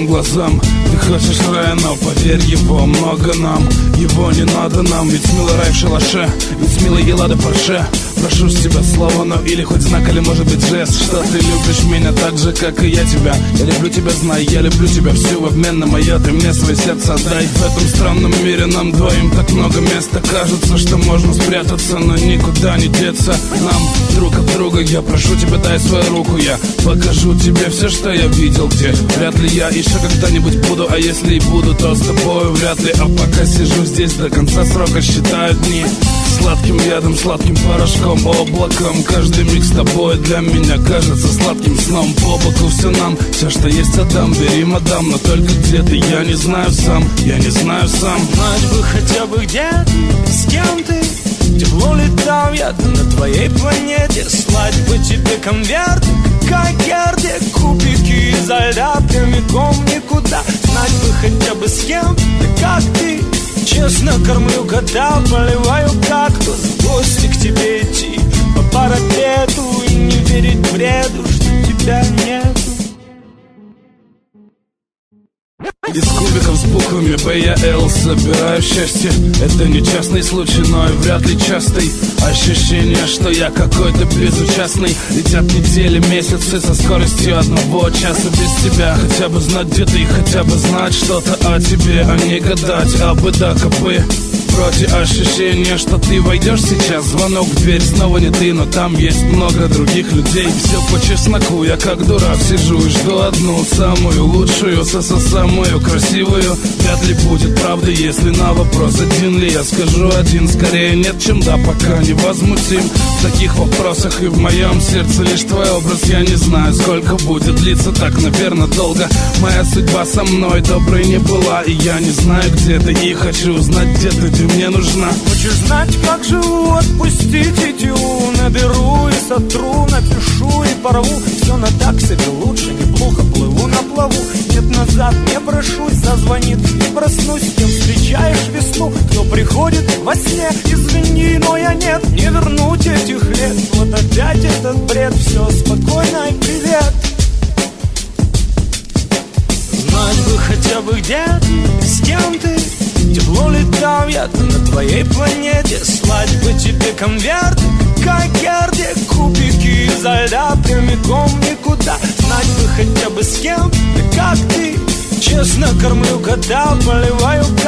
твоим глазам. Ты хочешь рая, но поверь, его много нам. Его не надо нам, ведь с милой рай в шалаше, ведь с милой Елада Порше. Прошу с тебя слово, ну или хоть знак, или может быть жест, что ты любишь меня так же, как и я тебя. Я люблю тебя, знай, я люблю тебя всю в обмен на мое. Ты мне свое сердце отдай. В этом странном мире нам двоим так много места. Кажется, что можно спрятаться, но никуда не деться нам друг от друга. Я прошу тебя, дай свою руку, я покажу тебе все, что я видел, где вряд ли я еще когда-нибудь буду. А если и буду, то с тобою вряд ли. А пока сижу здесь до конца срока, считаю дни сладким ядом, сладким порошком, облаком. Каждый миг с тобой для меня кажется сладким сном. По боку все нам, все, что есть, отдам. Бери, мадам, но только где ты, я не знаю сам. Я не знаю сам. Знать бы хотя бы где ты, с кем ты. Тепло летал я на твоей планете. Слать бы тебе конверты, как Герде. Кубики изо льда прямиком никуда. Знать бы хотя бы с кем ты, как ты. Честно кормлю кота, поливаю кактус. В гости к тебе идти по парапету и не верить бреду, что тебя нету. Из кубиков с буквами Б я Л собираю счастье. Это не частный случай, но и вряд ли частый. Ощущение, что я какой-то безучастный. Летят недели, месяцы со скоростью 1 часа без тебя. Хотя бы знать, где ты, хотя бы знать что-то о тебе, а не гадать абы да кабы. Вроде ощущение, что ты войдешь сейчас. Звонок в дверь, снова не ты, но там есть много других людей. Все по чесноку, я как дурак сижу и жду одну самую лучшую, самую красивую. Вряд ли будет правда, если на вопрос один ли я скажу один. Скорее нет, чем да, пока невозмутим в таких вопросах. И в моем сердце лишь твой образ. Я не знаю, сколько будет длиться так, наверное, долго. Моя судьба со мной доброй не была, и я не знаю, где ты, и хочу узнать, где ты мне нужна. Хочешь знать, как живу, отпустить идю. Наберу и сотру, напишу и порву. Все на так себе лучше, неплохо плыву на плаву. Нет, назад не брошусь, зазвонит и проснусь. Кем встречаешь весну, кто приходит во сне. Извини, но я нет, не вернуть этих лет. Вот опять этот бред, все спокойно и привет. Знать бы хотя бы где ты, с кем ты. Тепло летал я на твоей планете. Слать бы тебе конверты, как Герде. Кубики изо льда прямиком никуда. Знать бы хотя бы с кем ты, как ты. Честно кормлю кота, поливаю